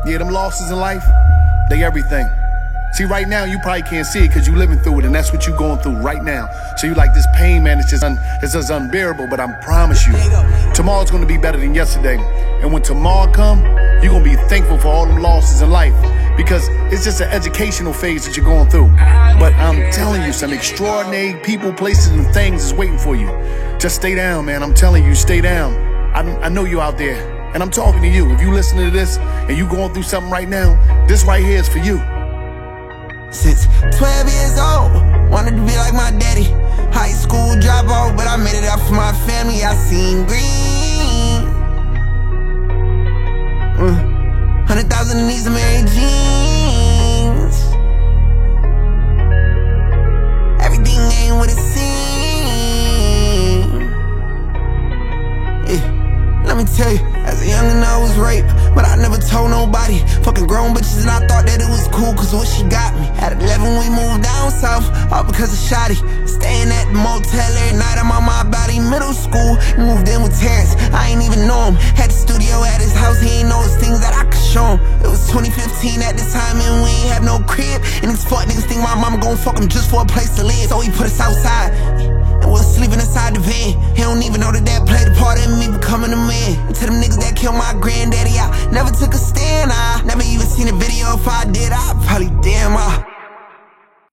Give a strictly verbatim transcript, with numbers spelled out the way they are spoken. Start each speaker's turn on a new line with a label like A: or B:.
A: Yeah, them losses in life, they everything. See, right now, you probably can't see it because you're living through it, and that's what you're going through right now. So you like, this pain, man, it's just, un it's just unbearable, but I promise you, tomorrow's going to be better than yesterday. And when tomorrow come, you're going to be thankful for all them losses in life, because it's just an educational phase that you're going through. But I'm telling you, some extraordinary people, places, and things is waiting for you. Just stay down, man. I'm telling you, stay down. I, I know you out there, and I'm talking to you. If you listen to this and you going through something right now, this right here is for you.
B: Since twelve years old, wanted to be like my daddy. High school dropout, but I made it out for my family. I seen green. uh, Hundred thousand in these Mary jeans. Everything ain't what it seems. Yeah. Let me tell you, as a youngin' I was raped, but I never told nobody. Fucking grown bitches and I thought that it was cool, cause what she got me. At eleven we moved down south, all because of Shotty. Staying at the motel every night, I'm on my body. Middle school, moved in with Terrence, I ain't even know him. Had the studio at his house, he ain't know his things that I could show him. It was twenty fifteen at the time and we ain't have no crib. And these fuck niggas think my mama gon' fuck him just for a place to live. So he put us outside, and we was sleeping inside the van. He don't even know that that played a part in me becoming a man. And to them niggas that killed my granddaddy, I never took a stand. I never even seen a video. If I did, I'd probably damn I